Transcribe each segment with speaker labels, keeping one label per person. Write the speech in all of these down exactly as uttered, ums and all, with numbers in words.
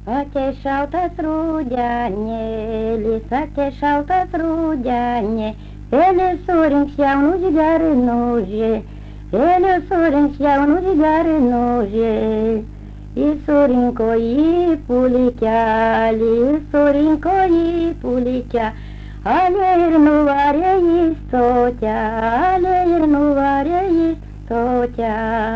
Speaker 1: Ate šaltas rudenis, ate šaltas rudenis, Elis surinks jaunus garinuži, Elis surinks jaunus garinuži. Jis surinko į pulikelį, jis surinko į pulikelį, ale ir nuvarė į stotę, ale ir nuvarė į stotę.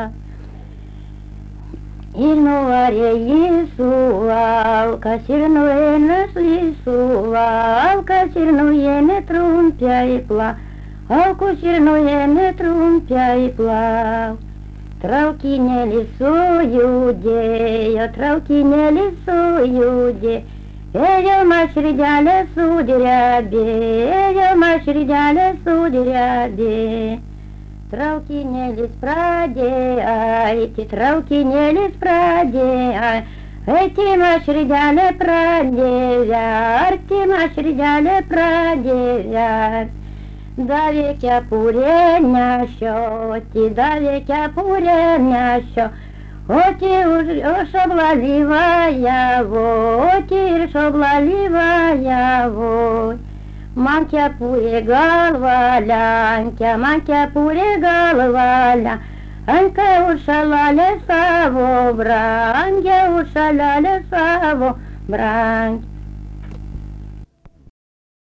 Speaker 1: Ir nuvarė į suvalkas, ir nueina į suvalkas, ir nueina trumpiai plaukus, ir nueina trumpiai plaukus. Traukinėlis sujudėjo, traukinėlis sujudėjo, ėjo mašridelė sudrebė, ėjo mašridelė sudrebė. Traukinėlis pradėjo eiti, traukinėlis pradėjo eiti, mašridelė pradėjo verti, mašridelė pradėjo verti. Davė kepurę nešioti, davė kepurę nešioti, o šoblali vajavoti, ir šoblali vajavoti. Man kepurė galva lenkia, man kepurė galva lenkia, už šalalę savo brangia, už šalalę savo brangia.